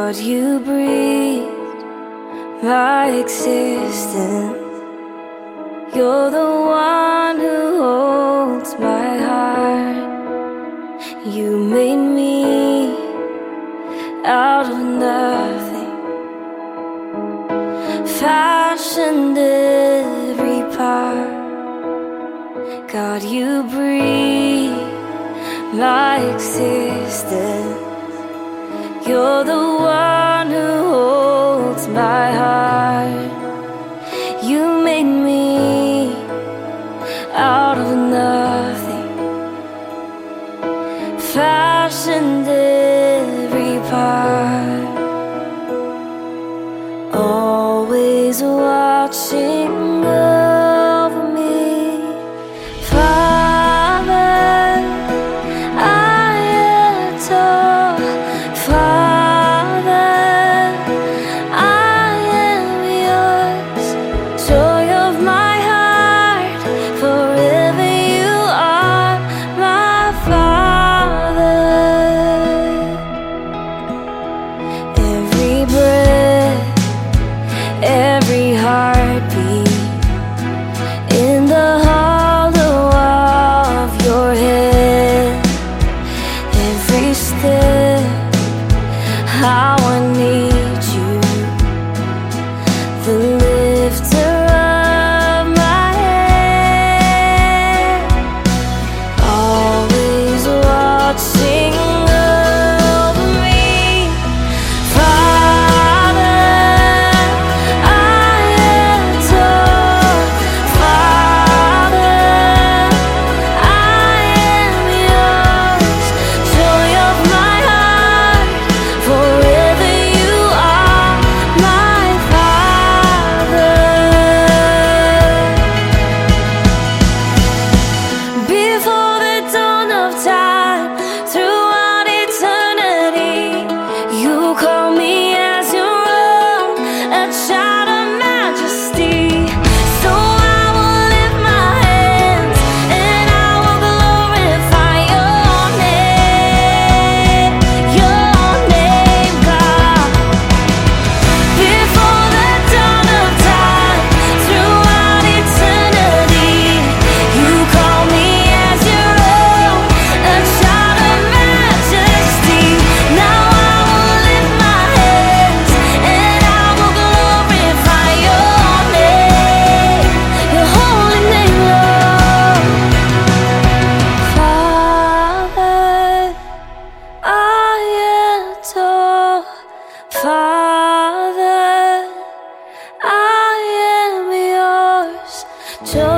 God, you breathed my existence. You're the one who holds my heart. You made me out of nothing, fashioned every part. God, you breathe my existence. You're the one who holds my heart. You made me out of nothing, fashioned every part. Always watching over me, Father, I adore. Father, I am yours, joy of my heart, forever you are my Father. Every breath, every heartbeat, in the hollow of your head, every step, how I need you, the lifter of my head. Always watching over me, Father, I adore. Father, I am yours, joy of my heart, forever you are my Father. Before the dawn of time, throughout eternity, you call me as your own, a child of majesty. So I will lift my hands and I will glorify your name, God. Before the dawn of time, throughout eternity, you call me as your own, a child of majesty. Now I will lift my hands and I will glorify your name, your holy name, Lord. Father, I adore. Father, I am yours, joy